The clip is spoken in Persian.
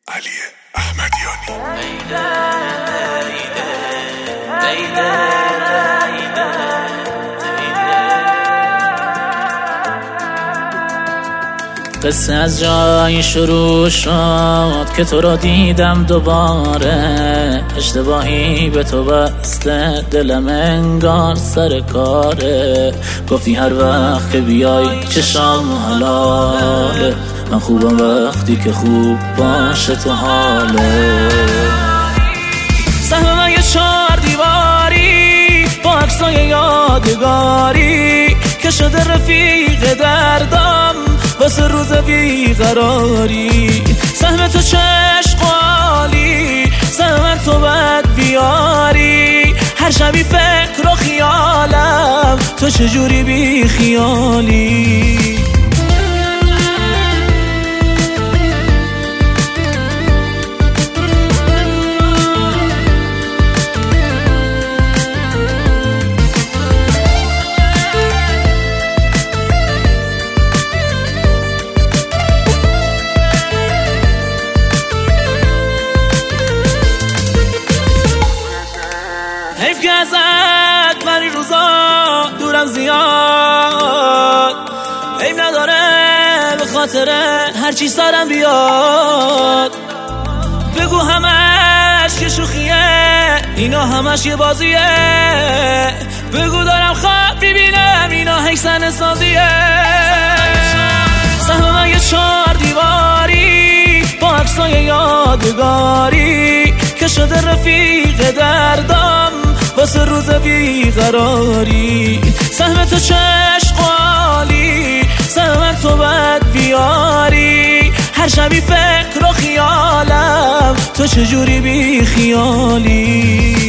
علی احمدیانی. قصه از جایی شروع شد که تو را دیدم دوباره، اشتباهی به تو بسته دلم انگار سر کاره. گفتی هر وقت که بیای چشام و حلاله، من خوبم وقتی که خوب باشه تو حاله. سهم من یه 4 دیواری با عکسای یادگاری که شده رفیق دردم واسه روز بیقراری. سهم تو چشم عالی، سهم من تو بد بیاری. هر شبی فکر و خیالم تو چجوری بی خیالی. حیف که ازت من این روزا دورم زیاد، عیب نداره به خاطر هرچی سرم بیاد. بگو همش که شوخیه، اینا همش یه بازیه. بگو دارم خواب میبینم، اینا حیثن سازیه. سهم من یه 4 دیواری با عکسای یادگاری که شده رفیق دردم واسه روز بیقراری. سهم تو چشم عالی، سهم من تو بد بیاری. هر شبی فکر و خیالم تو چجوری بی خیالی.